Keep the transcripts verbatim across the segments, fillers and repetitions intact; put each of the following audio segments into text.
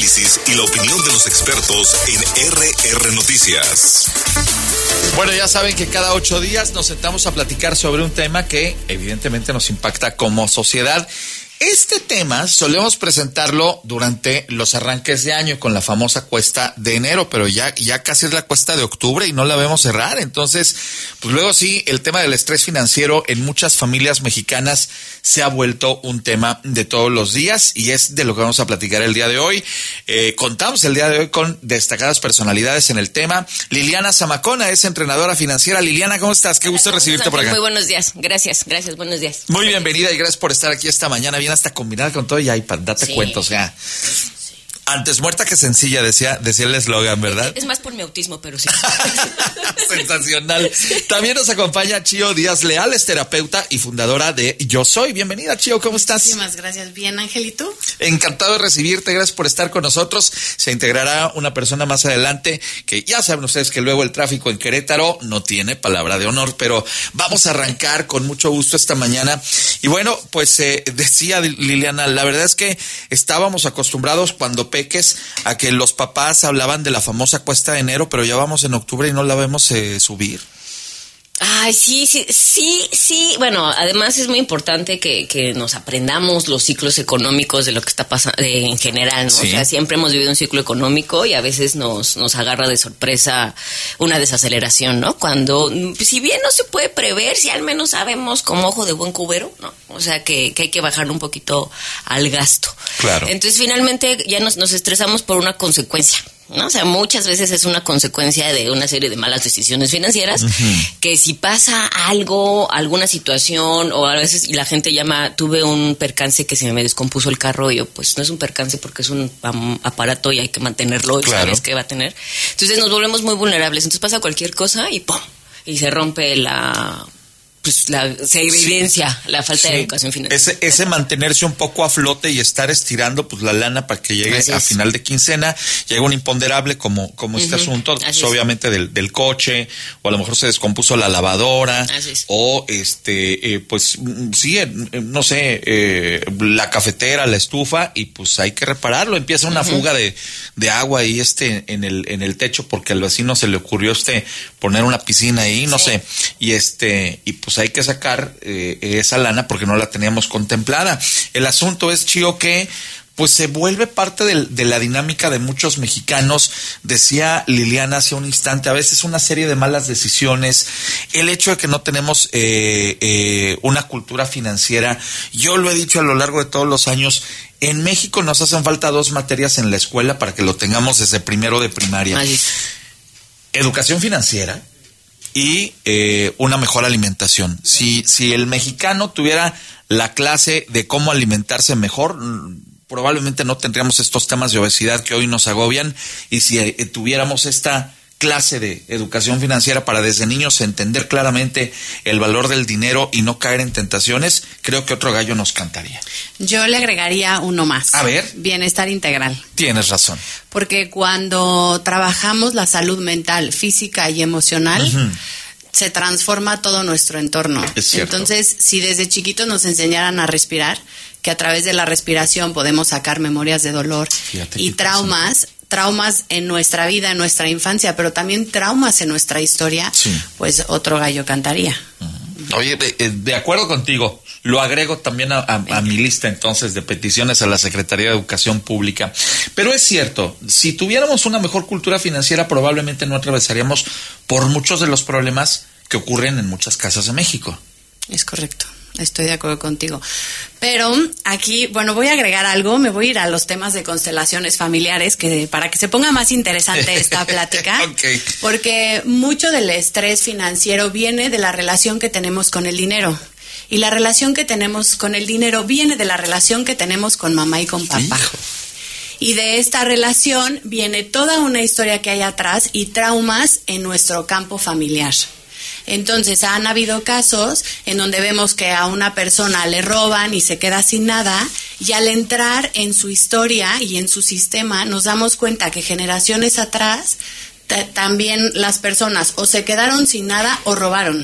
análisis y la opinión de los expertos en R R Noticias. Bueno, ya saben que cada ocho días nos sentamos a platicar sobre un tema que evidentemente nos impacta como sociedad. Este tema solemos presentarlo durante los arranques de año con la famosa cuesta de enero, pero ya, ya casi es la cuesta de octubre y no la vemos cerrar. Entonces, pues luego sí, el tema del estrés financiero en muchas familias mexicanas se ha vuelto un tema de todos los días y es de lo que vamos a platicar el día de hoy. Eh, contamos el día de hoy con destacadas personalidades en el tema. Liliana Zamacona es entrenadora financiera. Liliana, ¿cómo estás? Qué gusto recibirte por acá. Muy buenos días. Gracias, gracias. Buenos días. Muy bienvenida y gracias por estar aquí esta mañana. Bien hasta combinada con todo y iPad, date sí. cuenta, o sea, sí. Antes muerta que sencilla, decía, decía el eslogan, ¿verdad? Es más por mi autismo, pero sí. Sensacional. También nos acompaña Chío Díaz Leal, es terapeuta y fundadora de Yo Soy. Bienvenida, Chío, ¿cómo estás? Muchísimas gracias. Bien, Ángel, ¿y tú? Encantado de recibirte, gracias por estar con nosotros. Se integrará una persona más adelante que ya saben ustedes que luego el tráfico en Querétaro no tiene palabra de honor, pero vamos a arrancar con mucho gusto esta mañana. Y bueno, pues eh, decía Liliana, la verdad es que estábamos acostumbrados cuando peques a que los papás hablaban de la famosa cuesta de enero, pero ya vamos en octubre y no la vemos eh, subir. Ay, sí, sí, sí, sí. Bueno, además es muy importante que, que nos aprendamos los ciclos económicos de lo que está pasando en general, ¿no? Sí. O sea, siempre hemos vivido un ciclo económico y a veces nos, nos agarra de sorpresa una desaceleración, ¿no? Cuando, si bien no se puede prever, si al menos sabemos como ojo de buen cubero, ¿no? O sea, que, que hay que bajar un poquito al gasto. Claro. Entonces, finalmente ya nos, nos estresamos por una consecuencia, ¿no? O sea, muchas veces es una consecuencia de una serie de malas decisiones financieras, uh-huh. que si pasa algo, alguna situación, o a veces y la gente llama, tuve un percance que se me descompuso el carro, y yo, pues no es un percance porque es un um, aparato y hay que mantenerlo, y claro. sabes que va a tener. Entonces nos volvemos muy vulnerables, entonces pasa cualquier cosa y ¡pum! Y se rompe la... pues la, se evidencia sí. la falta sí. de educación financiera. Ese, ese mantenerse un poco a flote y estar estirando pues la lana para que llegue Así a es. final de quincena, llega un imponderable como, como uh-huh. este asunto, pues, obviamente del, del coche, o a lo mejor se descompuso la lavadora, o este, eh, pues sí, eh, no sé, eh, la cafetera, la estufa, y pues hay que repararlo, empieza una uh-huh. fuga de, de agua ahí este en el, en el techo porque al vecino se le ocurrió este poner una piscina ahí, no sí. sé, y este, y pues hay que sacar eh, esa lana porque no la teníamos contemplada. El asunto es, Chío, que pues se vuelve parte de, de la dinámica de muchos mexicanos. Decía Liliana hace un instante, a veces una serie de malas decisiones, el hecho de que no tenemos eh, eh, una cultura financiera. Yo lo he dicho a lo largo de todos los años, en México nos hacen falta dos materias en la escuela para que lo tengamos desde primero de primaria. Ay. Educación financiera y eh, una mejor alimentación. Si, si el mexicano tuviera la clase de cómo alimentarse mejor, probablemente no tendríamos estos temas de obesidad que hoy nos agobian, y si eh, tuviéramos esta clase de educación financiera para desde niños entender claramente el valor del dinero y no caer en tentaciones, creo que otro gallo nos cantaría. Yo le agregaría uno más. A ver. Bienestar integral. Tienes razón. Porque cuando trabajamos la salud mental, física y emocional, uh-huh. se transforma todo nuestro entorno. Es cierto. Entonces, si desde chiquitos nos enseñaran a respirar, que a través de la respiración podemos sacar memorias de dolor y traumas, traumas en nuestra vida, en nuestra infancia, pero también traumas en nuestra historia, sí. pues otro gallo cantaría. Uh-huh. Oye, de, de acuerdo contigo, lo agrego también a, a, a mi lista entonces de peticiones a la Secretaría de Educación Pública. Pero es cierto, si tuviéramos una mejor cultura financiera, probablemente no atravesaríamos por muchos de los problemas que ocurren en muchas casas de México. Es correcto. Estoy de acuerdo contigo. Pero aquí, bueno, voy a agregar algo, me voy a ir a los temas de constelaciones familiares que para que se ponga más interesante esta plática. Okay. Porque mucho del estrés financiero viene de la relación que tenemos con el dinero. Y la relación que tenemos con el dinero viene de la relación que tenemos con mamá y con papá. Hijo. Y de esta relación viene toda una historia que hay atrás y traumas en nuestro campo familiar. Entonces, han habido casos en donde vemos que a una persona le roban y se queda sin nada, y al entrar en su historia y en su sistema nos damos cuenta que generaciones atrás t- también las personas o se quedaron sin nada o robaron.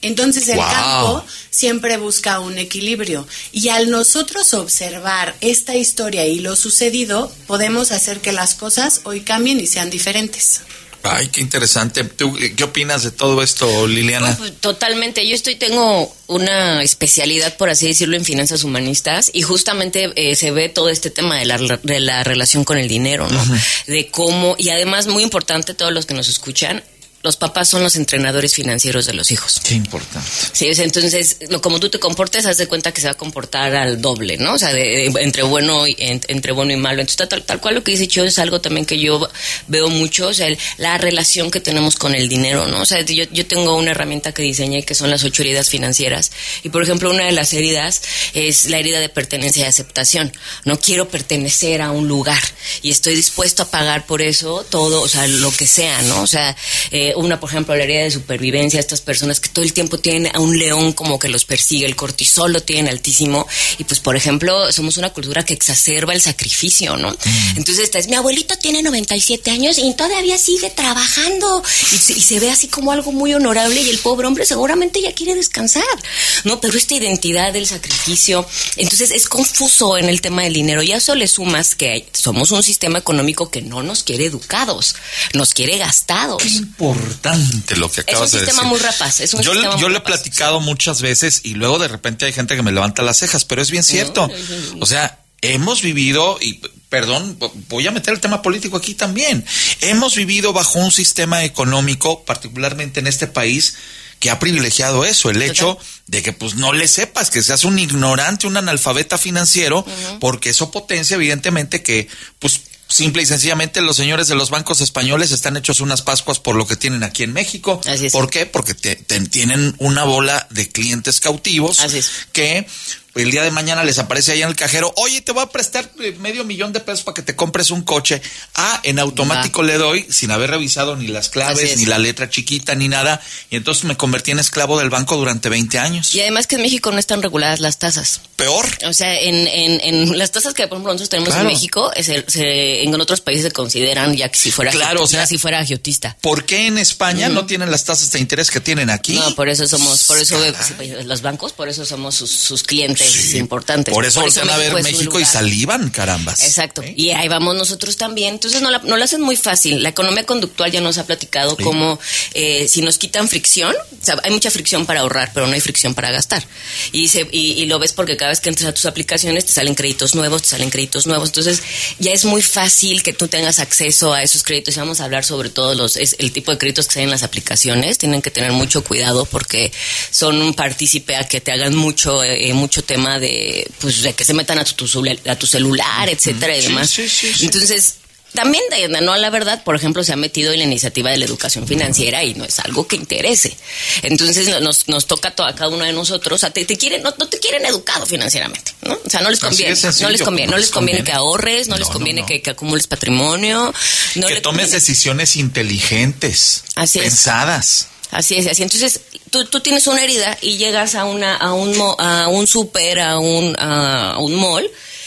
Entonces el wow. campo siempre busca un equilibrio. Y al nosotros observar esta historia y lo sucedido, podemos hacer que las cosas hoy cambien y sean diferentes. Ay, qué interesante. ¿Tú qué opinas de todo esto, Liliana? No, pues, totalmente. Yo estoy, tengo una especialidad, por así decirlo, en finanzas humanistas y justamente eh, se ve todo este tema de la, de la relación con el dinero, ¿no? Uh-huh. De cómo, y además muy importante, todos los que nos escuchan, los papás son los entrenadores financieros de los hijos. Qué importante. Sí, entonces, lo, como tú te comportes, haz de cuenta que se va a comportar al doble, ¿no? O sea, de, de, entre bueno y en, entre bueno y malo. Entonces, tal, tal cual lo que dice Chio es algo también que yo veo mucho, o sea, el, la relación que tenemos con el dinero, ¿no? O sea, yo, yo tengo una herramienta que diseñé que son las ocho heridas financieras. Y, por ejemplo, una de las heridas es la herida de pertenencia y aceptación. No quiero pertenecer a un lugar y estoy dispuesto a pagar por eso todo, o sea, lo que sea, ¿no? O sea, eh, una, por ejemplo, la herida de supervivencia, estas personas que todo el tiempo tienen a un león como que los persigue, el cortisol lo tienen altísimo, y pues, por ejemplo, somos una cultura que exacerba el sacrificio, ¿no? Mm. Entonces, esta es, mi abuelito tiene noventa y siete años y todavía sigue trabajando, y se, y se ve así como algo muy honorable, y el pobre hombre seguramente ya quiere descansar, ¿no? Pero esta identidad del sacrificio, entonces es confuso en el tema del dinero, y a eso le sumas que somos un sistema económico que no nos quiere educados, nos quiere gastados. Qué importante lo que acabas de decir. Es un sistema muy rapaz. Es un yo sistema yo muy le he rapaz. platicado muchas veces y luego de repente hay gente que me levanta las cejas, pero es bien cierto. O sea, hemos vivido, y perdón, voy a meter el tema político aquí también, hemos vivido bajo un sistema económico, particularmente en este país, que ha privilegiado eso, el hecho de que pues no le sepas, que seas un ignorante, un analfabeta financiero, uh-huh. porque eso potencia evidentemente que pues simple y sencillamente los señores de los bancos españoles están hechos unas pascuas por lo que tienen aquí en México. Así es. ¿Por qué? Porque te, te, tienen una bola de clientes cautivos. Así es. Que el día de mañana les aparece ahí en el cajero, oye, te voy a prestar medio millón de pesos para que te compres un coche. Ah, en automático Va. le doy, sin haber revisado ni las claves, ni la letra chiquita, ni nada. Y entonces me convertí en esclavo del banco durante veinte años. Y además que en México no están reguladas las tasas. Peor. O sea, en, en, en las tasas que por ejemplo nosotros tenemos claro. en México, se, se, en otros países se consideran ya que si fuera claro, o sea, si fuera agiotista. ¿Por qué en España uh-huh. no tienen las tasas de interés que tienen aquí? No, por eso somos, por eso Caray. los bancos, por eso somos sus, sus clientes sí. importantes. Por eso voltean a ver México y salivan, carambas. Exacto. ¿Sí? Y ahí vamos nosotros también. Entonces no la, no la hacen muy fácil. La economía conductual ya nos ha platicado sí. como eh, si nos quitan fricción, o sea, hay mucha fricción para ahorrar, pero no hay fricción para gastar. Y, se, y, y lo ves porque cada vez que entras a tus aplicaciones te salen créditos nuevos, te salen créditos nuevos. Entonces ya es muy fácil que tú tengas acceso a esos créditos. Y vamos a hablar sobre todo los es el tipo de créditos que salen en las aplicaciones. Tienen que tener mucho cuidado porque son un partícipe a que te hagan mucho, eh, mucho tema de pues de que se metan a tu, a tu celular, etcétera, y demás. Sí, sí, sí, sí. Entonces, también, no, la verdad, por ejemplo, se ha metido en la iniciativa de la educación financiera y no es algo que interese. Entonces, nos, nos toca a, todo, a cada uno de nosotros, o sea, te, te quieren, no, no te quieren educado financieramente, ¿no? O sea, no les conviene, no les conviene, no les conviene que ahorres, no, no les conviene no, no. Que, que acumules patrimonio. No que le tomes conviene. decisiones inteligentes, Así pensadas. Es. Así es, así. Entonces, tú, tú tienes una herida y llegas a una, a un, a un súper, a un, a un mall,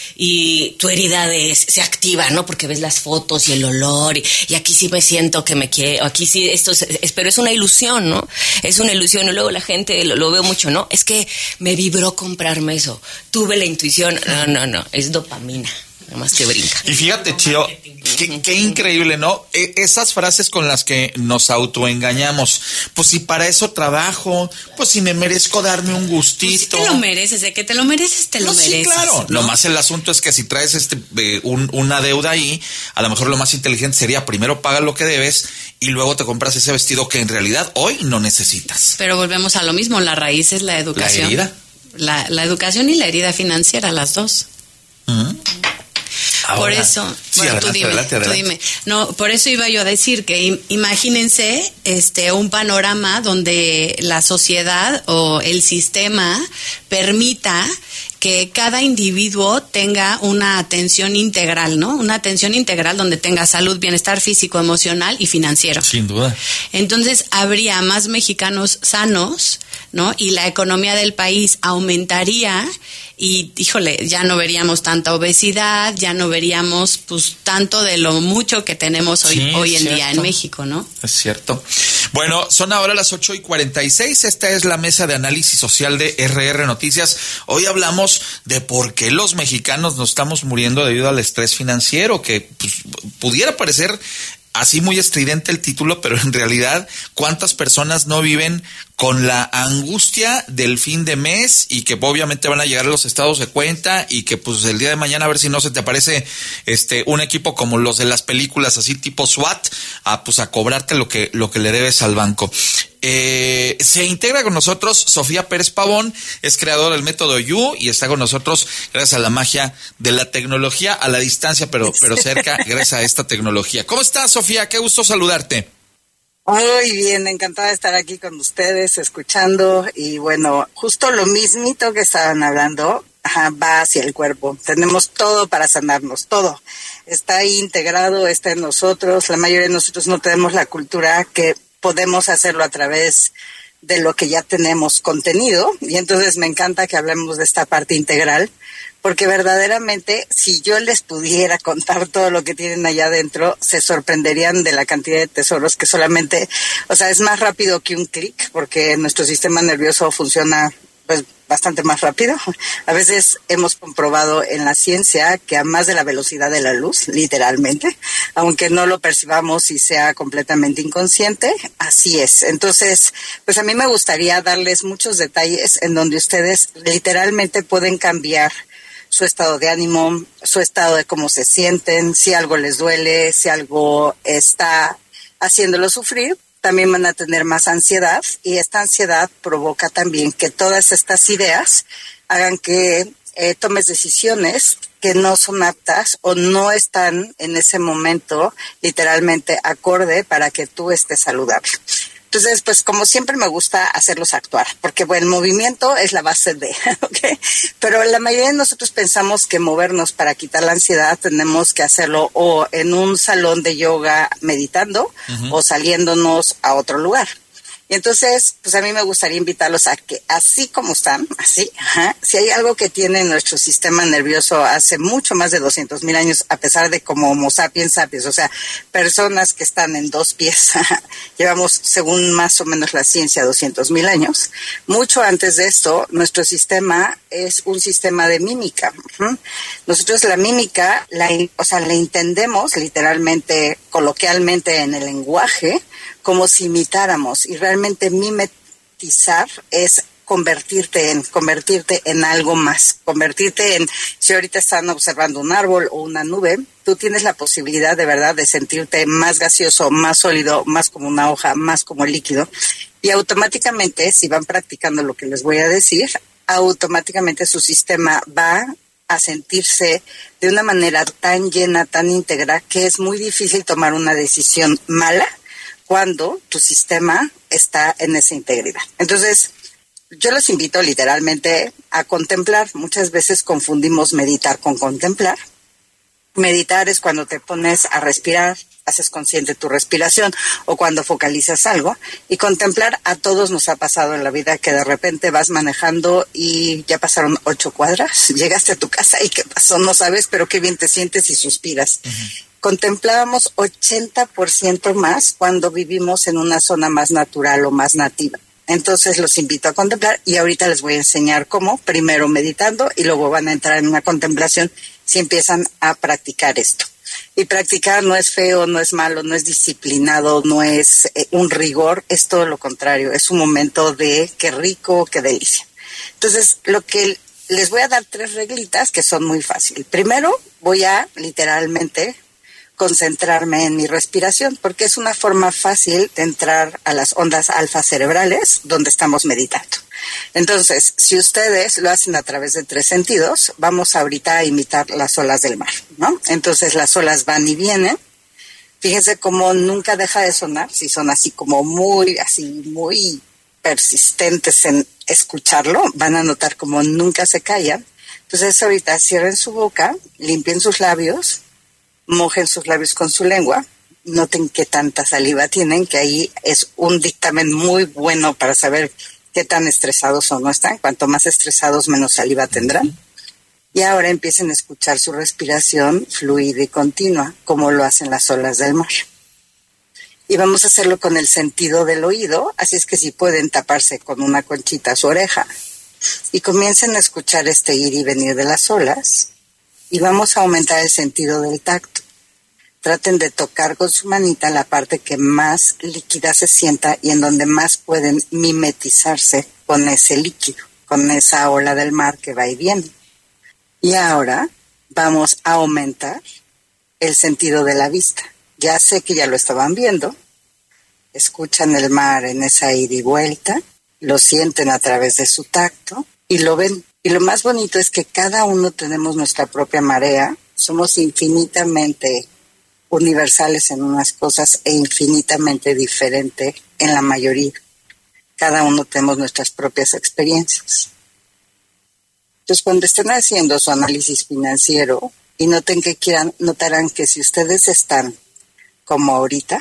y tu herida de, se activa, ¿no? Porque ves las fotos y el olor, y, y aquí sí me siento que me quiero, aquí sí, esto es, es, pero es una ilusión, ¿no? Es una ilusión, y luego la gente lo, lo veo mucho, ¿no? Es que me vibró comprarme eso, tuve la intuición, no, no, no, es dopamina. Nada más que brinca. Y fíjate, Chio, qué, qué increíble, ¿no? E- esas frases con las que nos autoengañamos. Pues si para eso trabajo, pues si me merezco darme un gustito. Pues si te lo mereces, de que te lo mereces, te lo no, mereces. Sí, claro. ¿No? Lo más el asunto es que si traes este eh, un, una deuda ahí, a lo mejor lo más inteligente sería primero pagar lo que debes y luego te compras ese vestido que en realidad hoy no necesitas. Pero volvemos a lo mismo, la raíz es la educación. La herida. La, la educación y la herida financiera, las dos. Uh-huh. Ahora, por eso, sí, bueno, adelante, tú, dime, adelante, adelante. tú dime. No, por eso iba yo a decir que imagínense este un panorama donde la sociedad o el sistema permita que cada individuo tenga una atención integral, ¿no? Una atención integral donde tenga salud, bienestar físico, emocional y financiero. Sin duda. Entonces habría más mexicanos sanos, ¿no? Y la economía del país aumentaría y, híjole, ya no veríamos tanta obesidad, ya no veríamos pues tanto de lo mucho que tenemos hoy, sí, hoy en cierto. día en México, ¿no? Es cierto. Bueno, son ahora las ocho y cuarenta y seis. Esta es la mesa de análisis social de R R Noticias. Hoy hablamos de por qué los mexicanos nos estamos muriendo debido al estrés financiero, que pues, pudiera parecer así muy estridente el título, pero en realidad, ¿cuántas personas no viven con la angustia del fin de mes y que obviamente van a llegar a los estados de cuenta y que pues el día de mañana a ver si no se te aparece este un equipo como los de las películas así tipo SWAT a pues a cobrarte lo que lo que le debes al banco? Eh, se integra con nosotros Sofía Pérez Pavón, es creadora del método You y está con nosotros gracias a la magia de la tecnología a la distancia, pero, pero cerca gracias a esta tecnología. ¿Cómo estás, Sofía? Qué gusto saludarte. Muy bien, encantada de estar aquí con ustedes, escuchando, y bueno, justo lo mismito que estaban hablando, ajá, va hacia el cuerpo. Tenemos todo para sanarnos, todo. Está ahí integrado, está en nosotros. La mayoría de nosotros no tenemos la cultura que podemos hacerlo a través de lo que ya tenemos contenido, y entonces me encanta que hablemos de esta parte integral, porque verdaderamente si yo les pudiera contar todo lo que tienen allá adentro, se sorprenderían de la cantidad de tesoros que solamente, o sea, es más rápido que un clic, porque nuestro sistema nervioso funciona pues bastante más rápido. A veces hemos comprobado en la ciencia que a más de la velocidad de la luz, literalmente, aunque no lo percibamos y sea completamente inconsciente, así es. Entonces, pues a mí me gustaría darles muchos detalles en donde ustedes literalmente pueden cambiar su estado de ánimo, su estado de cómo se sienten, si algo les duele, si algo está haciéndolo sufrir. También van a tener más ansiedad, y esta ansiedad provoca también que todas estas ideas hagan que eh, tomes decisiones que no son aptas o no están en ese momento literalmente acorde para que tú estés saludable. Entonces, pues como siempre me gusta hacerlos actuar, porque bueno, el movimiento es la base de, ¿ok? Pero la mayoría de nosotros pensamos que movernos para quitar la ansiedad tenemos que hacerlo o en un salón de yoga meditando, uh-huh, o saliéndonos a otro lugar. Y entonces, pues a mí me gustaría invitarlos a que, así como están, así, ajá, si hay algo que tiene nuestro sistema nervioso hace mucho más de doscientos mil años, a pesar de como Homo sapiens sapiens, o sea, personas que están en dos pies, llevamos, según más o menos la ciencia, doscientos mil años. Mucho antes de esto, nuestro sistema es un sistema de mímica. Uh-huh. Nosotros la mímica, la, o sea, la entendemos literalmente, coloquialmente en el lenguaje, como si imitáramos, y realmente mimetizar es convertirte en, convertirte en algo más, convertirte en, si ahorita están observando un árbol o una nube, tú tienes la posibilidad de verdad de sentirte más gaseoso, más sólido, más como una hoja, más como líquido, y automáticamente, si van practicando lo que les voy a decir, automáticamente su sistema va a sentirse de una manera tan llena, tan íntegra, que es muy difícil tomar una decisión mala cuando tu sistema está en esa integridad. Entonces, yo los invito literalmente a contemplar. Muchas veces confundimos meditar con contemplar. Meditar es cuando te pones a respirar, haces consciente tu respiración, o cuando focalizas algo. Y contemplar, a todos nos ha pasado en la vida que de repente vas manejando y ya pasaron ocho cuadras, llegaste a tu casa y ¿qué pasó? No sabes, pero qué bien te sientes y suspiras. Uh-huh. Contemplábamos ochenta por ciento más cuando vivimos en una zona más natural o más nativa. Entonces los invito a contemplar, y ahorita les voy a enseñar cómo, primero meditando y luego van a entrar en una contemplación si empiezan a practicar esto. Y practicar no es feo, no es malo, no es disciplinado, no es eh, un rigor, es todo lo contrario, es un momento de qué rico, qué delicia. Entonces, lo que les voy a dar tres reglitas que son muy fáciles. Primero, voy a literalmente concentrarme en mi respiración, porque es una forma fácil de entrar a las ondas alfa cerebrales donde estamos meditando. Entonces, si ustedes lo hacen a través de tres sentidos, vamos ahorita a imitar las olas del mar, ¿no? Entonces las olas van y vienen. Fíjense cómo nunca deja de sonar, si son así como muy, así muy persistentes en escucharlo, van a notar como nunca se callan. Entonces ahorita cierren su boca, limpien sus labios, mojen sus labios con su lengua, noten qué tanta saliva tienen, que ahí es un dictamen muy bueno para saber qué tan estresados o no están. Cuanto más estresados, menos saliva tendrán. Y ahora empiecen a escuchar su respiración fluida y continua, como lo hacen las olas del mar. Y vamos a hacerlo con el sentido del oído, así es que si pueden taparse con una conchita su oreja y comiencen a escuchar este ir y venir de las olas, y vamos a aumentar el sentido del tacto. Traten de tocar con su manita la parte que más líquida se sienta y en donde más pueden mimetizarse con ese líquido, con esa ola del mar que va y viene. Y ahora vamos a aumentar el sentido de la vista. Ya sé que ya lo estaban viendo. Escuchan el mar en esa ida y vuelta, lo sienten a través de su tacto y lo ven. Y lo más bonito es que cada uno tenemos nuestra propia marea. Somos infinitamente universales en unas cosas e infinitamente diferentes en la mayoría. Cada uno tenemos nuestras propias experiencias. Entonces, cuando estén haciendo su análisis financiero y noten que quieran, notarán que si ustedes están como ahorita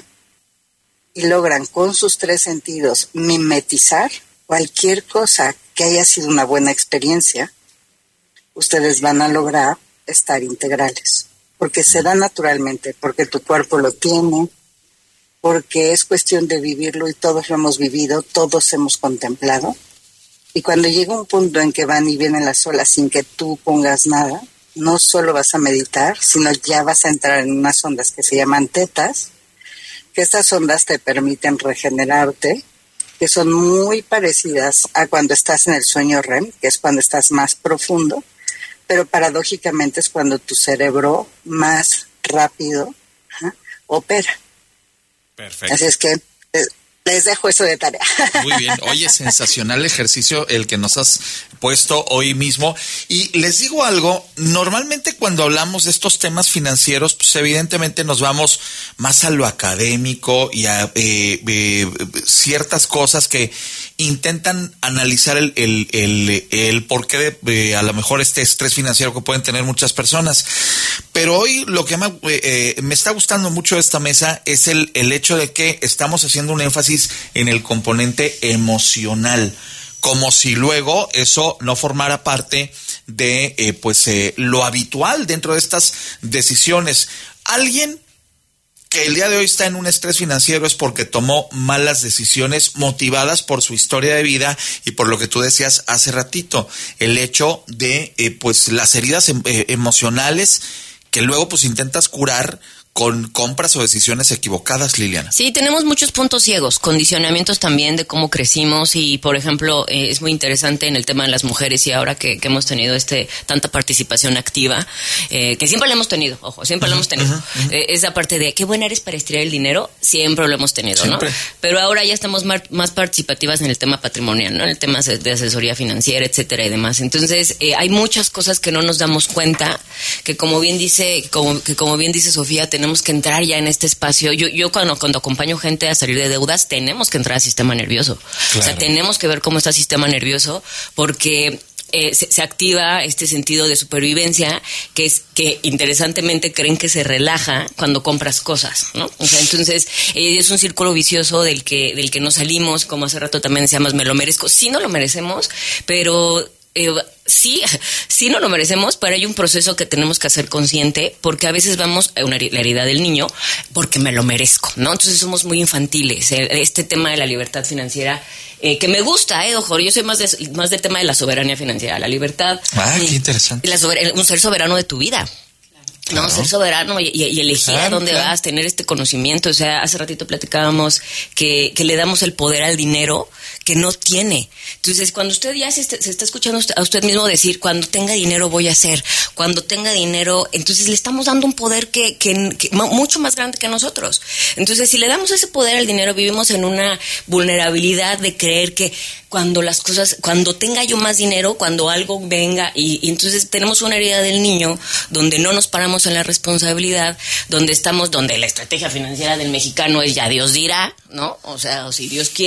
y logran con sus tres sentidos mimetizar cualquier cosa que haya sido una buena experiencia, ustedes van a lograr estar integrales. Porque se da naturalmente, porque tu cuerpo lo tiene, porque es cuestión de vivirlo y todos lo hemos vivido, todos hemos contemplado. Y cuando llega un punto en que van y vienen las olas sin que tú pongas nada, no solo vas a meditar, sino ya vas a entrar en unas ondas que se llaman tetas, que estas ondas te permiten regenerarte, que son muy parecidas a cuando estás en el sueño R E M, que es cuando estás más profundo, pero paradójicamente es cuando tu cerebro más rápido ¿eh? opera. Perfecto. Así es que eh, les dejo eso de tarea. Muy bien. Oye, sensacional ejercicio el que nos has puesto hoy mismo. Y les digo algo, normalmente cuando hablamos de estos temas financieros, pues evidentemente nos vamos más a lo académico y a eh, eh, ciertas cosas que intentan analizar el, el, el, el porqué de eh, a lo mejor este estrés financiero que pueden tener muchas personas. Pero hoy lo que me, eh, me está gustando mucho de esta mesa es el, el hecho de que estamos haciendo un énfasis en el componente emocional, como si luego eso no formara parte de eh, pues eh, lo habitual dentro de estas decisiones. Alguien que el día de hoy está en un estrés financiero es porque tomó malas decisiones motivadas por su historia de vida y por lo que tú decías hace ratito, el hecho de eh, pues las heridas em- eh, emocionales que luego pues intentas curar con compras o decisiones equivocadas, Liliana. Sí, tenemos muchos puntos ciegos, condicionamientos también de cómo crecimos y, por ejemplo, eh, es muy interesante en el tema de las mujeres y ahora que, que hemos tenido este tanta participación activa, eh, que siempre la hemos tenido, ojo, siempre uh-huh, la hemos tenido. Uh-huh, uh-huh. Eh, esa parte de qué buena eres para estirar el dinero, siempre lo hemos tenido, siempre. ¿No? Pero ahora ya estamos mar- más participativas en el tema patrimonial, ¿no? En el tema de asesoría financiera, etcétera y demás. Entonces, eh, hay muchas cosas que no nos damos cuenta, que como bien dice, como, que como bien dice Sofía, tenemos Tenemos que entrar ya en este espacio. Yo, yo cuando, cuando acompaño gente a salir de deudas, tenemos que entrar al sistema nervioso. Claro. O sea, tenemos que ver cómo está el sistema nervioso, porque eh, se, se activa este sentido de supervivencia, que es que interesantemente creen que se relaja cuando compras cosas, ¿no? O sea, entonces eh, es un círculo vicioso del que, del que no salimos, como hace rato también decíamos, me lo merezco. Sí, no lo merecemos, pero Eh, sí, sí no lo merecemos, pero hay un proceso que tenemos que hacer consciente, porque a veces vamos a una, la herida del niño porque me lo merezco, ¿no? Entonces somos muy infantiles. Este tema de la libertad financiera, eh, que me gusta, eh, ojo, yo soy más de, más del tema de la soberanía financiera, la libertad. Ah, qué interesante. La sober- un ser soberano de tu vida. Claro. No, ser soberano y, y elegir claro, a dónde claro. vas, tener este conocimiento. O sea, hace ratito platicábamos que, que le damos el poder al dinero que no tiene. Entonces, cuando usted ya se está, se está escuchando a usted mismo decir, cuando tenga dinero voy a hacer, cuando tenga dinero, entonces le estamos dando un poder que, que, que mucho más grande que nosotros. Entonces, si le damos ese poder al dinero, vivimos en una vulnerabilidad de creer que cuando las cosas, cuando tenga yo más dinero, cuando algo venga, y, y entonces tenemos una herida del niño donde no nos paramos en la responsabilidad, donde estamos, donde la estrategia financiera del mexicano es ya Dios dirá, ¿no? O sea, o si Dios quiere,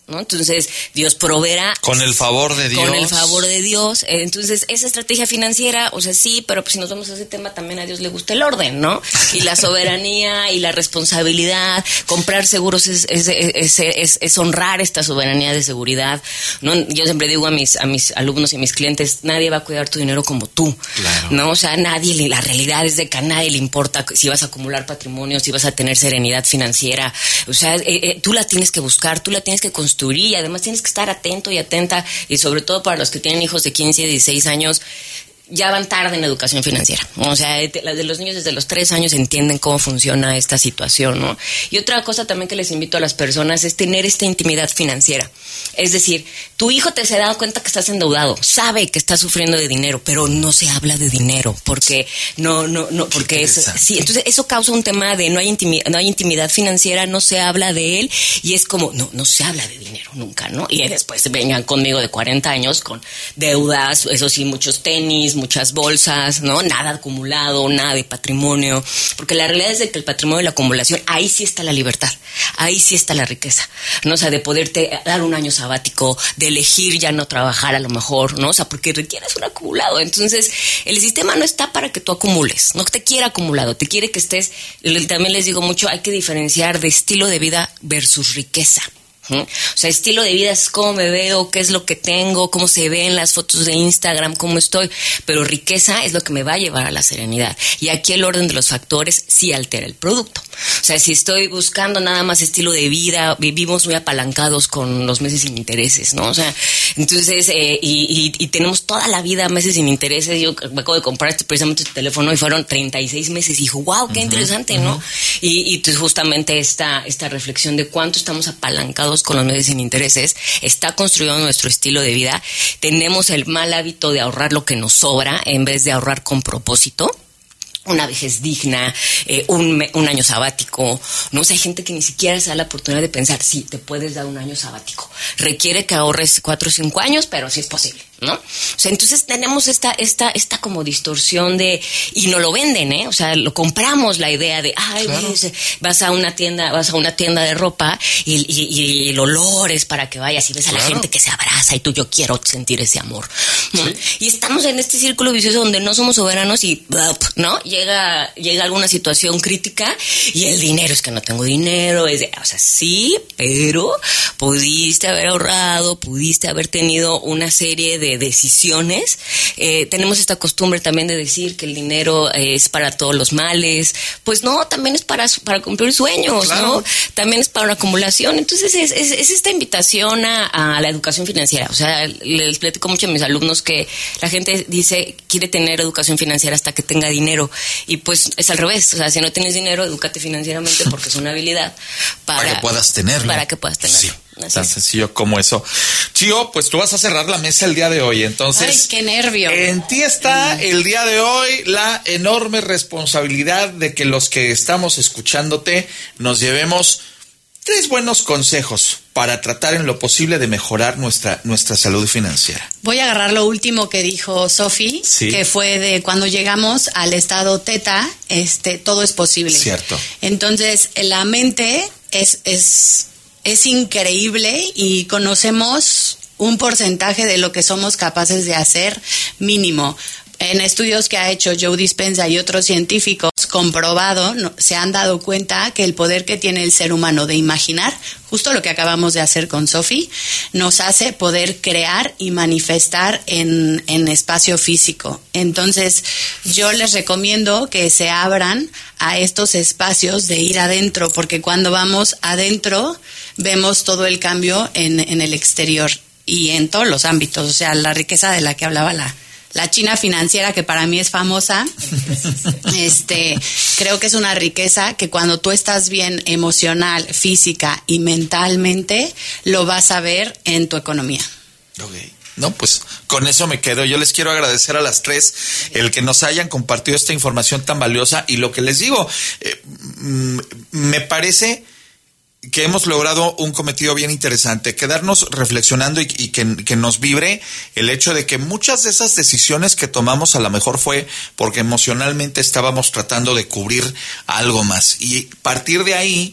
¿no? Entonces, Dios proveerá. Con el favor de Dios. Con el favor de Dios. Entonces, esa estrategia financiera, o sea, sí, pero pues si nos vamos a ese tema, también a Dios le gusta el orden, ¿no? Y la soberanía y la responsabilidad. Comprar seguros es, es, es, es, es honrar esta soberanía de seguridad, ¿no? Yo siempre digo a mis, a mis alumnos y mis clientes, nadie va a cuidar tu dinero como tú, claro. ¿no? O sea, nadie, la realidad es de que a nadie le importa si vas a acumular patrimonio, si vas a tener serenidad financiera. O sea, eh, eh, tú la tienes que buscar, tú la tienes que construir. Y además tienes que estar atento y atenta, y sobre todo para los que tienen hijos de quince y dieciséis años, ya van tarde en educación financiera. O sea, las de los niños desde los tres años entienden cómo funciona esta situación, ¿no? Y otra cosa también que les invito a las personas es tener esta intimidad financiera. Es decir, tu hijo te se ha dado cuenta que estás endeudado, sabe que estás sufriendo de dinero, pero no se habla de dinero, porque no, no, no, porque es, sí, entonces eso causa un tema de no hay intimidad, no hay intimidad financiera, no se habla de él, y es como, no, no se habla de dinero nunca, ¿no? Y después vengan conmigo de cuarenta años con deudas, eso sí, muchos tenis, muchas bolsas, ¿no? Nada acumulado, nada de patrimonio, porque la realidad es de que el patrimonio y la acumulación, ahí sí está la libertad, ahí sí está la riqueza, ¿no? O sea, de poderte dar un año sabático, de elegir ya no trabajar a lo mejor, ¿no? O sea, porque requieres un acumulado. Entonces, el sistema no está para que tú acumules, no te quiere acumulado, te quiere que estés, también les digo mucho, hay que diferenciar de estilo de vida versus riqueza. ¿Mm? O sea, estilo de vida es cómo me veo, qué es lo que tengo, cómo se ven las fotos de Instagram, cómo estoy, pero riqueza es lo que me va a llevar a la serenidad. Y aquí el orden de los factores sí altera el producto. O sea, si estoy buscando nada más estilo de vida, vivimos muy apalancados con los meses sin intereses, ¿no? O sea, entonces, eh, y, y, y tenemos toda la vida meses sin intereses. Yo me acabo de comprar este, precisamente este teléfono y fueron treinta y seis meses. Y dijo, wow, qué uh-huh, interesante, uh-huh. ¿no? Y, y entonces justamente esta, esta reflexión de cuánto estamos apalancados con los meses sin intereses está construyendo nuestro estilo de vida. Tenemos el mal hábito de ahorrar lo que nos sobra en vez de ahorrar con propósito. Una vejez digna, eh, un, un año sabático, ¿no? O sea, hay gente que ni siquiera se da la oportunidad de pensar, sí, te puedes dar un año sabático. Requiere que ahorres cuatro o cinco años, pero sí es posible, ¿no? O sea, entonces tenemos esta, esta, esta como distorsión de, y no lo venden, ¿eh? O sea, lo compramos la idea de, ay, claro. ves, vas a una tienda, vas a una tienda de ropa y, y, y el olor es para que vayas y ves claro. a la gente que se abraza y tú, yo quiero sentir ese amor, ¿no? ¿Sí? Y estamos en este círculo vicioso donde no somos soberanos y, ¿no? Llega, llega alguna situación crítica y el dinero, es que no tengo dinero, es de, o sea, sí, pero pudiste haber ahorrado, pudiste haber tenido una serie de decisiones. Eh, tenemos esta costumbre también de decir que el dinero es para todos los males. Pues no, también es para, para cumplir sueños, claro. ¿no? También es para una acumulación. Entonces es, es, es esta invitación a, a la educación financiera. O sea, les platico mucho a mis alumnos que la gente dice, quiere tener educación financiera hasta que tenga dinero. Y pues es al revés. O sea, si no tienes dinero, edúcate financieramente porque es una habilidad para, para que puedas tenerlo. Para que puedas tenerlo. Sí. Así Tan es. Sencillo como eso. Chío, pues tú vas a cerrar la mesa el día de hoy. Entonces, ¡ay, qué nervio! En ti está mm. el día de hoy la enorme responsabilidad de que los que estamos escuchándote nos llevemos tres buenos consejos para tratar en lo posible de mejorar nuestra, nuestra salud financiera. Voy a agarrar lo último que dijo Sofi, sí. que fue de cuando llegamos al estado teta, este, todo es posible. Cierto. Entonces, la mente es... es Es increíble y conocemos un porcentaje de lo que somos capaces de hacer mínimo. En estudios que ha hecho Joe Dispenza y otros científicos comprobado, no, se han dado cuenta que el poder que tiene el ser humano de imaginar, justo lo que acabamos de hacer con Sofi, nos hace poder crear y manifestar en, en espacio físico. Entonces, yo les recomiendo que se abran a estos espacios de ir adentro, porque cuando vamos adentro, vemos todo el cambio en, en el exterior y en todos los ámbitos. O sea, la riqueza de la que hablaba la La China financiera, que para mí es famosa, este, creo que es una riqueza que cuando tú estás bien emocional, física y mentalmente, lo vas a ver en tu economía. Okay. No, pues con eso me quedo. Yo les quiero agradecer a las tres el que nos hayan compartido esta información tan valiosa y lo que les digo, eh, me parece que hemos logrado un cometido bien interesante, quedarnos reflexionando y, y que, que nos vibre el hecho de que muchas de esas decisiones que tomamos a lo mejor fue porque emocionalmente estábamos tratando de cubrir algo más, y partir de ahí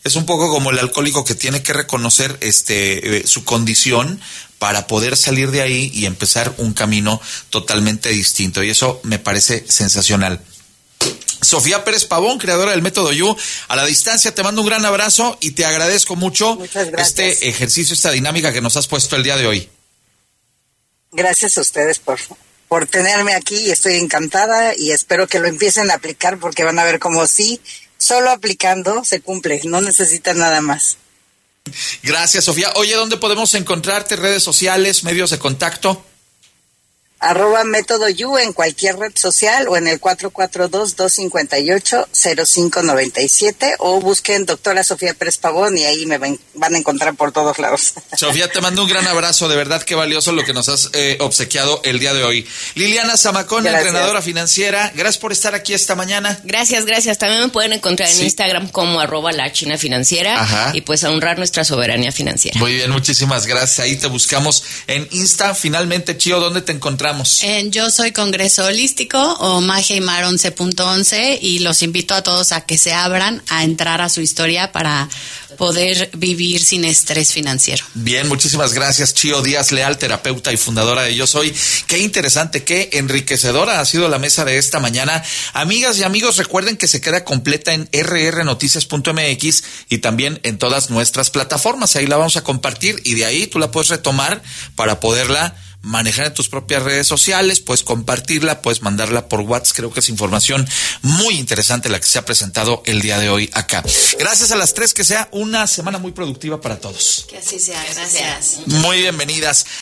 es un poco como el alcohólico que tiene que reconocer este eh, su condición para poder salir de ahí y empezar un camino totalmente distinto. Y eso me parece sensacional. Sofía Pérez Pavón, creadora del Método You, a la distancia te mando un gran abrazo y te agradezco mucho este ejercicio, esta dinámica que nos has puesto el día de hoy. Gracias a ustedes por, por tenerme aquí, estoy encantada y espero que lo empiecen a aplicar porque van a ver cómo sí, solo aplicando se cumple, no necesitan nada más. Gracias, Sofía. Oye, ¿dónde podemos encontrarte? ¿Redes sociales, medios de contacto? Arroba Método You en cualquier red social o en el cuatro cuatro dos, dos cinco ocho, cero cinco nueve siete o busquen doctora Sofía Pérez Pavón y ahí me van, van a encontrar por todos lados. Sofía, te mando un gran abrazo, de verdad que valioso lo que nos has eh, obsequiado el día de hoy. Liliana Zamacón, gracias. Entrenadora financiera, gracias por estar aquí esta mañana. Gracias, gracias. También me pueden encontrar en sí. Instagram como arroba la China Financiera. Ajá. Y pues a honrar nuestra soberanía financiera. Muy bien, muchísimas gracias. Ahí te buscamos en Insta. Finalmente, Chío, ¿dónde te encontramos? En Yo Soy Congreso Holístico o Magia y Mar once punto once y los invito a todos a que se abran a entrar a su historia para poder vivir sin estrés financiero. Bien, muchísimas gracias, Chío Díaz Leal, terapeuta y fundadora de Yo Soy. Qué interesante, qué enriquecedora ha sido la mesa de esta mañana. Amigas y amigos, recuerden que se queda completa en erre erre noticias punto eme equis y también en todas nuestras plataformas. Ahí la vamos a compartir y de ahí tú la puedes retomar para poderla manejar en tus propias redes sociales, puedes compartirla, puedes mandarla por WhatsApp. Creo que es información muy interesante la que se ha presentado el día de hoy acá. Gracias a las tres, que sea una semana muy productiva para todos. Que así sea, gracias. Muy bienvenidas.